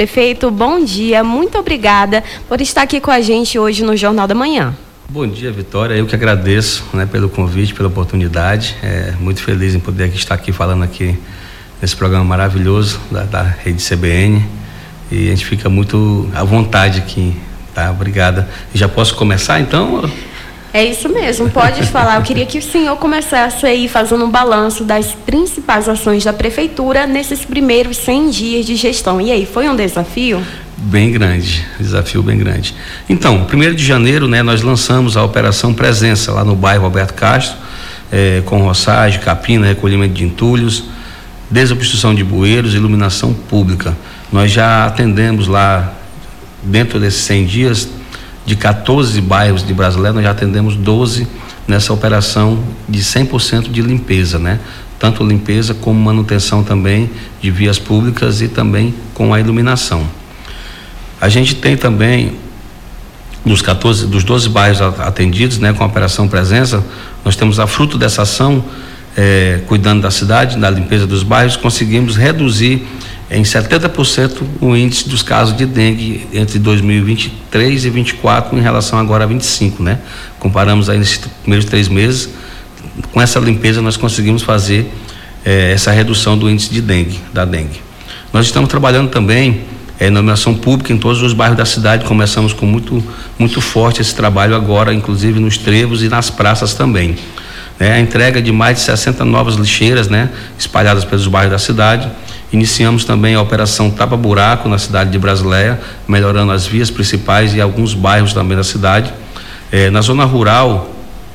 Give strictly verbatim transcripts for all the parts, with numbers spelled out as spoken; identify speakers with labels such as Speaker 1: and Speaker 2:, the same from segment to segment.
Speaker 1: Prefeito, bom dia, muito obrigada por estar aqui com a gente hoje no Jornal da Manhã.
Speaker 2: Bom dia, Vitória, eu que agradeço, né, pelo convite, pela oportunidade, é, muito feliz em poder estar aqui falando aqui nesse programa maravilhoso da, da Rede C B N, e a gente fica muito à vontade aqui, tá? Obrigada. Já posso começar então?
Speaker 1: É isso mesmo, pode falar. Eu queria que o senhor começasse aí fazendo um balanço das principais ações da Prefeitura nesses primeiros cem dias de gestão. E aí, foi um desafio?
Speaker 2: Bem grande, desafio bem grande. Então, primeiro de janeiro, né, nós lançamos a Operação Presença lá no bairro Alberto Castro, eh, com roçagem, capina, recolhimento de entulhos, desobstrução de bueiros, iluminação pública. Nós já atendemos lá, dentro desses cem dias, de quatorze bairros de Brasileira, nós já atendemos doze nessa operação de cem por cento de limpeza, né? Tanto limpeza como manutenção também de vias públicas e também com a iluminação. A gente tem também, dos quatorze, dos doze bairros atendidos, né, com a Operação Presença, nós temos a fruto dessa ação, eh, cuidando da cidade, da limpeza dos bairros, conseguimos reduzir em setenta por cento o índice dos casos de dengue entre dois mil e vinte e três e vinte e quatro em relação agora a vinte e cinco, né? Comparamos aí nesses primeiros três meses, com essa limpeza nós conseguimos fazer eh, essa redução do índice de dengue, da dengue. Nós estamos trabalhando também eh, na iluminação pública em todos os bairros da cidade, começamos com muito, muito forte esse trabalho agora, inclusive nos trevos e nas praças também. Né? A entrega de mais de sessenta novas lixeiras, né, espalhadas pelos bairros da cidade. Iniciamos também a operação Tapa Buraco na cidade de Brasileia, melhorando as vias principais e alguns bairros também da cidade. Eh, na zona rural,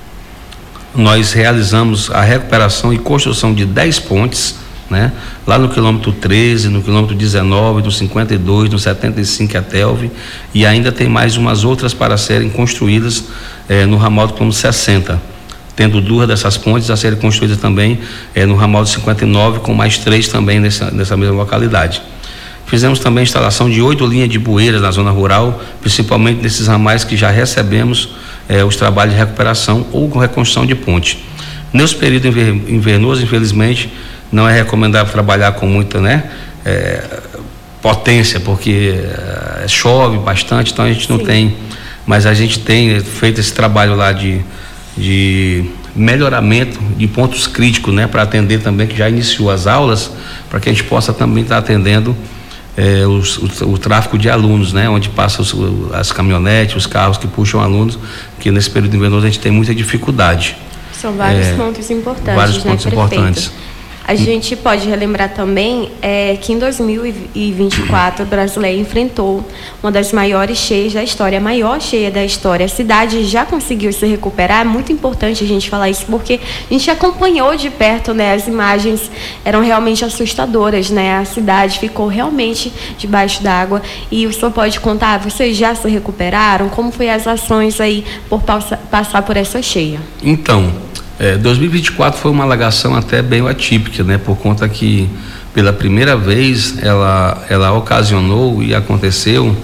Speaker 2: nós realizamos a recuperação e construção de dez pontes, né? Lá no quilômetro treze, no quilômetro dezenove, no cinquenta e dois, no setenta e cinco, a Telve, e ainda tem mais umas outras para serem construídas eh, no ramal do quilômetro sessenta. Tendo duas dessas pontes a serem construídas também eh, no ramal de cinquenta e nove, com mais três também nessa, nessa mesma localidade. Fizemos também a instalação de oito linhas de bueiras na zona rural, principalmente nesses ramais que já recebemos eh, os trabalhos de recuperação ou com reconstrução de ponte. Nesse período invernoso, infelizmente, não é recomendável trabalhar com muita, né, eh, potência, porque eh, chove bastante, então a gente não Sim. tem, mas a gente tem feito esse trabalho lá de de melhoramento de pontos críticos, né, para atender também, que já iniciou as aulas, para que a gente possa também estar atendendo eh, os, o, o tráfego de alunos, né, onde passam os, as caminhonetes, os carros que puxam alunos, que nesse período invernoso a gente tem muita dificuldade.
Speaker 1: São vários é, pontos importantes,
Speaker 2: vários
Speaker 1: né,
Speaker 2: pontos
Speaker 1: prefeito?
Speaker 2: importantes.
Speaker 1: A gente pode relembrar também é, que em dois mil e vinte e quatro o Brasileiro enfrentou uma das maiores cheias da história, a maior cheia da história. A cidade já conseguiu se recuperar, é muito importante a gente falar isso, porque a gente acompanhou de perto, né, as imagens eram realmente assustadoras, né, a cidade ficou realmente debaixo d'água. E o senhor pode contar, vocês já se recuperaram? Como foi as ações aí por passar por essa cheia?
Speaker 2: Então, É, dois mil e vinte e quatro foi uma alagação até bem atípica, né? Por conta que pela primeira vez ela, ela ocasionou e aconteceu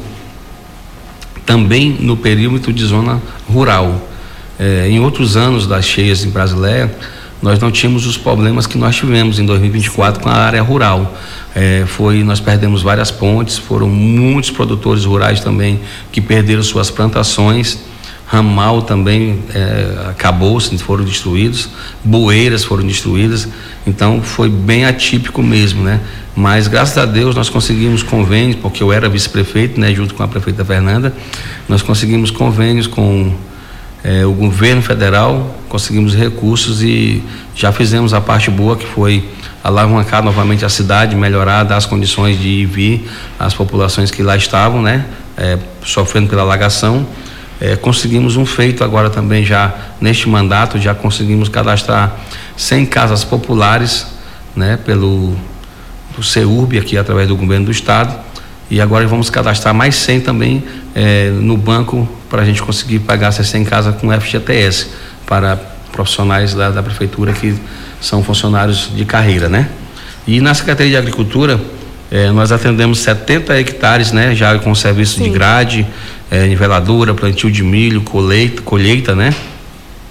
Speaker 2: também no perímetro de zona rural. É, em outros anos das cheias em Brasileia, nós não tínhamos os problemas que nós tivemos em dois mil e vinte e quatro com a área rural. É, foi, nós perdemos várias pontes, foram muitos produtores rurais também que perderam suas plantações. Ramal também é, acabou, foram destruídos, bueiras foram destruídas, então foi bem atípico mesmo, né? Mas graças a Deus nós conseguimos convênios, porque eu era vice-prefeito, né, junto com a prefeita Fernanda, nós conseguimos convênios com é, o governo federal, conseguimos recursos e já fizemos a parte boa, que foi alavancar novamente a cidade, melhorar, dar as condições de ir e vir às populações que lá estavam, né, é, sofrendo pela alagação. É, conseguimos um feito agora também já neste mandato, já conseguimos cadastrar cem casas populares, né, pelo do CEURB aqui através do governo do estado, e agora vamos cadastrar mais cem também é, no banco para a gente conseguir pagar essas cem casas com F G T S para profissionais da, da prefeitura que são funcionários de carreira, né? E na Secretaria de Agricultura é, nós atendemos setenta hectares, né, já com serviço Sim. de grade, É, niveladura, plantio de milho, colheita, colheita, né?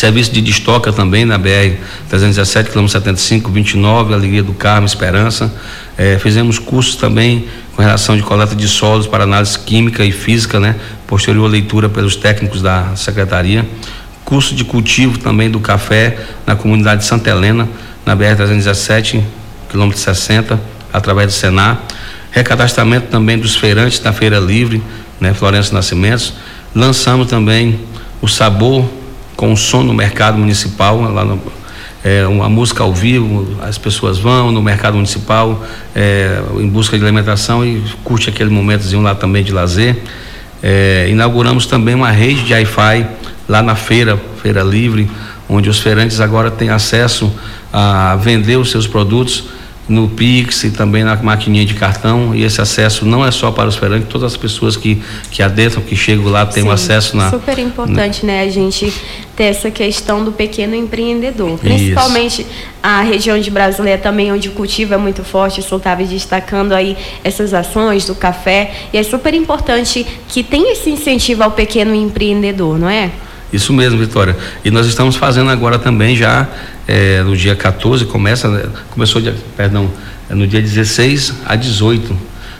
Speaker 2: Serviço de destoca também na B R trezentos e dezessete, quilômetro setenta e cinco, vinte e nove, Alegria do Carmo, Esperança. É, fizemos cursos também com relação de coleta de solos para análise química e física, né? Posterior leitura pelos técnicos da secretaria. Curso de cultivo também do café na comunidade de Santa Helena, na B R trezentos e dezessete, quilômetro sessenta, através do Senar. Recadastramento também dos feirantes da Feira Livre, né? Florencio Nascimentos. Lançamos também o Sabor com o som no mercado municipal, lá no, é, uma música ao vivo, as pessoas vão no mercado municipal é, em busca de alimentação e curte aquele momentozinho lá também de lazer. É, inauguramos também uma rede de Wi-Fi lá na feira, Feira Livre, onde os feirantes agora têm acesso a vender os seus produtos no Pix e também na maquininha de cartão, e esse acesso não é só para os feirantes, todas as pessoas que, que adentram, que chegam lá, têm um acesso na...
Speaker 1: Super importante, né, a gente ter essa questão do pequeno empreendedor, principalmente Isso. a região de Brasileia também, onde o cultivo é muito forte. Eu estava destacando aí essas ações do café, e é super importante que tenha esse incentivo ao pequeno empreendedor, não é?
Speaker 2: Isso mesmo, Vitória. E nós estamos fazendo agora também já é, no dia quatorze, começa, começou dia, perdão, no dia dezesseis a dezoito,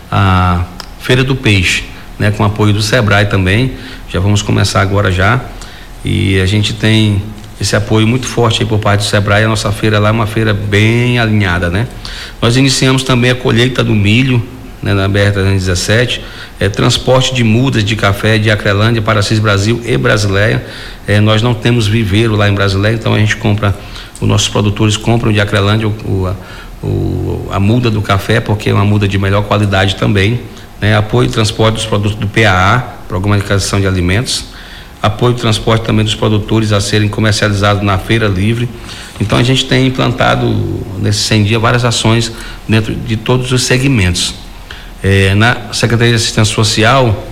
Speaker 2: a Feira do Peixe, né, com apoio do Sebrae também. Já vamos começar agora já. E a gente tem esse apoio muito forte aí por parte do Sebrae. A nossa feira lá é uma feira bem alinhada, né? Nós iniciamos também a colheita do milho, né, na B R trezentos e dezessete, é, transporte de mudas de café de Acrelândia para Assis Brasil e Brasileia. É, nós não temos viveiro lá em Brasileia, então a gente compra, os nossos produtores compram de Acrelândia o, o, a, o, a muda do café, porque é uma muda de melhor qualidade também, né? Apoio e transporte dos produtos do P A A, Programa de Aquisição de Alimentos. Apoio e transporte também dos produtores a serem comercializados na Feira Livre. Então a gente tem implantado nesses cem dias várias ações dentro de todos os segmentos. É, na Secretaria de Assistência Social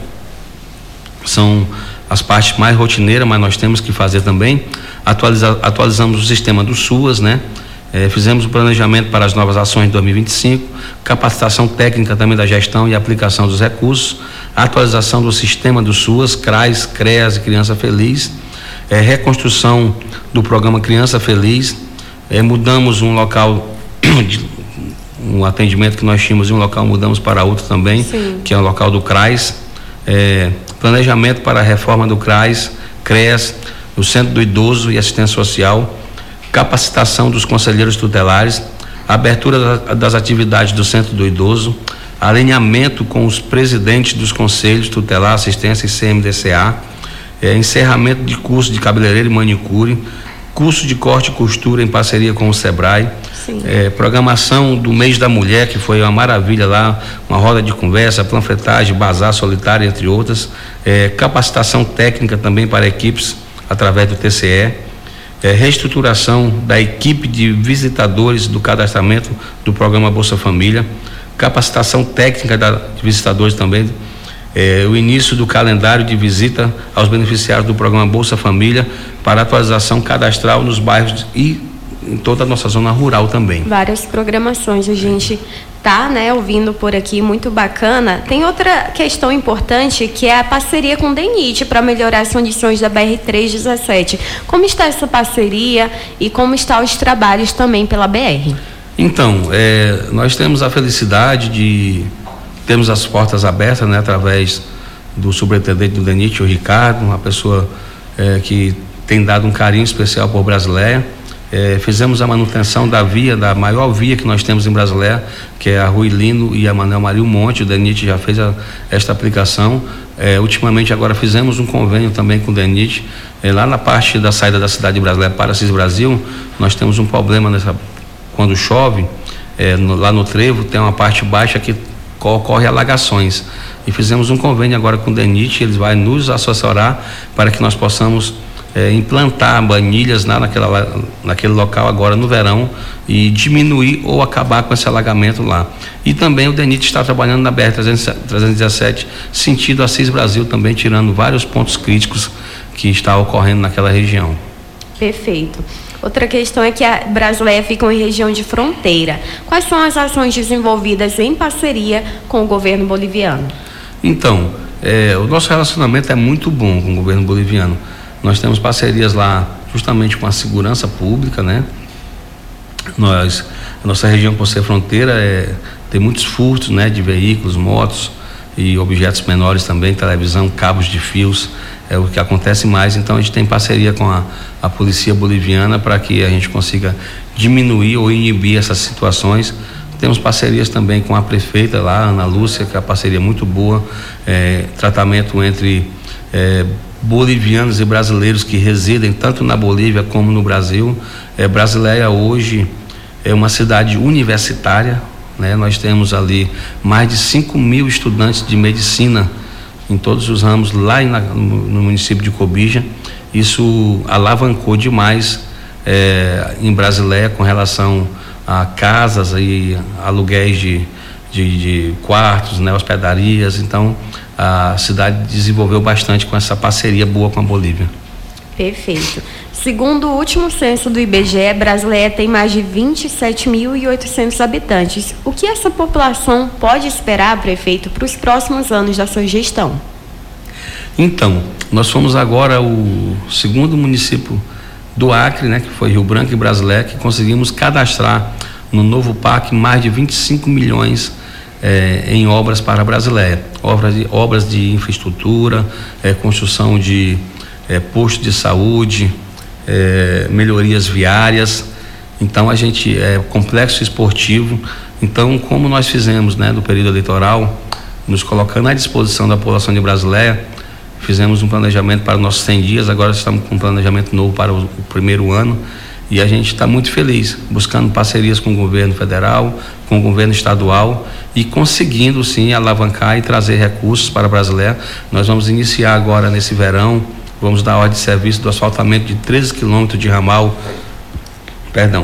Speaker 2: são as partes mais rotineiras, mas nós temos que fazer também. Atualiza, atualizamos o sistema do SUAS, né? É, fizemos o planejamento para as novas ações de dois mil e vinte e cinco, capacitação técnica também da gestão e aplicação dos recursos, atualização do sistema do SUAS, CRAS, CREAS e Criança Feliz, é, reconstrução do programa Criança Feliz, é, mudamos um local de, um atendimento que nós tínhamos em um local, mudamos para outro também, Sim. que é o local do CRAS, é, planejamento para a reforma do CRAS, CREAS, o Centro do Idoso e Assistência Social, capacitação dos conselheiros tutelares, abertura das atividades do Centro do Idoso, alinhamento com os presidentes dos conselhos tutelar, assistência e C M D C A, é, encerramento de curso de cabeleireiro e manicure, curso de corte e costura em parceria com o Sebrae, é, programação do mês da mulher, que foi uma maravilha lá, uma roda de conversa, panfletagem, bazar solitário, entre outras, é, capacitação técnica também para equipes através do T C E, É, reestruturação da equipe de visitadores do cadastramento do programa Bolsa Família, capacitação técnica da, de visitadores também, é, o início do calendário de visita aos beneficiários do programa Bolsa Família para atualização cadastral nos bairros e em toda a nossa zona rural também.
Speaker 1: Várias programações a gente tá, né, ouvindo por aqui, muito bacana. Tem outra questão importante, que é a parceria com o DENIT para melhorar as condições da B R trezentos e dezessete. Como está essa parceria e como estão os trabalhos também pela B R?
Speaker 2: Então, é, nós temos a felicidade de termos as portas abertas, né, através do superintendente do DENIT, o Ricardo, uma pessoa é, que tem dado um carinho especial por Brasileia. É, fizemos a manutenção da via, da maior via que nós temos em Brasileia, que é a Rui Lino e a Manuel Maria Monte. O DENIT já fez a, esta aplicação. É, ultimamente agora fizemos um convênio também com o DENIT. É, lá na parte da saída da cidade de Brasileia para Assis Brasil, nós temos um problema nessa, quando chove, é, no, lá no trevo tem uma parte baixa que ocorre alagações. E fizemos um convênio agora com o DENIT, eles vão nos assessorar para que nós possamos É, implantar banilhas lá naquela, naquele local agora no verão e diminuir ou acabar com esse alagamento lá. E também o DENIT está trabalhando na B R trezentos e dezessete, sentido Assis Brasil também, tirando vários pontos críticos que está ocorrendo naquela região.
Speaker 1: Perfeito. Outra questão é que a Brasileia fica em região de fronteira. Quais são as ações desenvolvidas em parceria com o governo boliviano?
Speaker 2: Então, é, o nosso relacionamento é muito bom com o governo boliviano. Nós temos parcerias lá justamente com a segurança pública, né? Nós, a nossa região, por ser fronteira, é, tem muitos furtos, né, de veículos, motos e objetos menores também, televisão, cabos de fios, é o que acontece mais. Então a gente tem parceria com a, a polícia boliviana para que a gente consiga diminuir ou inibir essas situações. Temos parcerias também com a prefeita lá, Ana Lúcia, que é uma parceria muito boa, é, tratamento entre é, bolivianos e brasileiros que residem tanto na Bolívia como no Brasil. É, Brasileia hoje é uma cidade universitária, né? Nós temos ali mais de cinco mil estudantes de medicina em todos os ramos lá na, no, no município de Cobija. Isso alavancou demais é, em Brasileia com relação a casas e aluguéis de, de, de quartos, né, hospedarias. Então a cidade desenvolveu bastante com essa parceria boa com a Bolívia.
Speaker 1: Perfeito. Segundo o último censo do I B G E, Brasileia tem mais de vinte e sete mil e oitocentos habitantes. O que essa população pode esperar, prefeito, para os próximos anos da sua gestão?
Speaker 2: Então, nós fomos agora o segundo município do Acre, né, que foi Rio Branco e Brasileia, que conseguimos cadastrar no novo P A C mais de vinte e cinco milhões eh, em obras para a Brasileia. Obras de, obras de infraestrutura, eh, construção de eh, postos de saúde, eh, melhorias viárias. Então a gente, é complexo esportivo. Então, como nós fizemos, né, no período eleitoral, nos colocando à disposição da população de Brasileia, fizemos um planejamento para os nossos cem dias, agora estamos com um planejamento novo para o, o primeiro ano, e a gente está muito feliz, buscando parcerias com o governo federal, com o governo estadual, e conseguindo sim alavancar e trazer recursos para a Brasileia. Nós vamos iniciar agora nesse verão, vamos dar ordem de serviço do asfaltamento de treze quilômetros de ramal, perdão,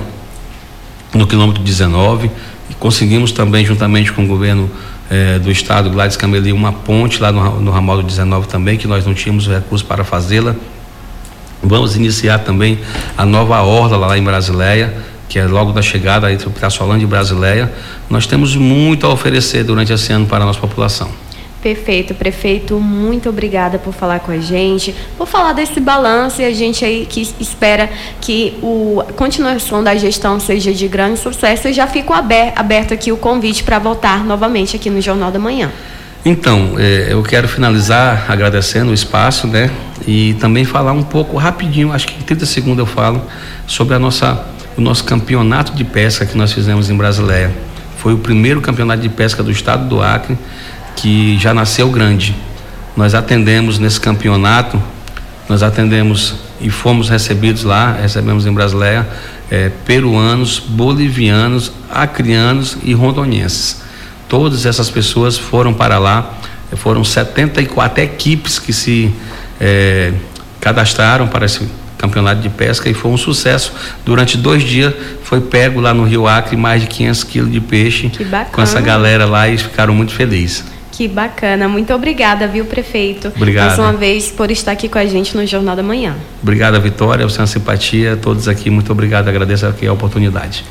Speaker 2: no quilômetro dezenove, e conseguimos também, juntamente com o governo Eh, do estado, Gladys Cameli, uma ponte lá no, no ramal do dezenove também, que nós não tínhamos recursos para fazê-la. Vamos iniciar também a nova orla lá em Brasileia, que é logo da chegada entre o Piraçolândia e Brasileia. Nós temos muito a oferecer durante esse ano para a nossa população.
Speaker 1: Perfeito, prefeito, muito obrigada por falar com a gente, por falar desse balanço, e a gente aí que espera que o, a continuação da gestão seja de grande sucesso. E já fico aberto, aberto aqui o convite para voltar novamente aqui no Jornal da Manhã.
Speaker 2: Então, eh, eu quero finalizar agradecendo o espaço, né? E também falar um pouco rapidinho, acho que em trinta segundos eu falo, sobre a nossa, o nosso campeonato de pesca que nós fizemos em Brasileia. Foi o primeiro campeonato de pesca do estado do Acre, que já nasceu grande. Nós atendemos nesse campeonato, nós atendemos e fomos recebidos lá, recebemos em Brasileia, eh, peruanos, bolivianos, acrianos e rondonienses. Todas essas pessoas foram para lá, foram setenta e quatro equipes que se eh, cadastraram para esse campeonato de pesca, e foi um sucesso. Durante dois dias foi pego lá no Rio Acre mais de quinhentos quilos de peixe com essa galera lá, e ficaram muito felizes.
Speaker 1: Que bacana, muito obrigada, viu, prefeito?
Speaker 2: Obrigado.
Speaker 1: Mais uma vez por estar aqui com a gente no Jornal da Manhã.
Speaker 2: Obrigado, Vitória, você é uma simpatia, todos aqui, muito obrigado, agradeço aqui a oportunidade.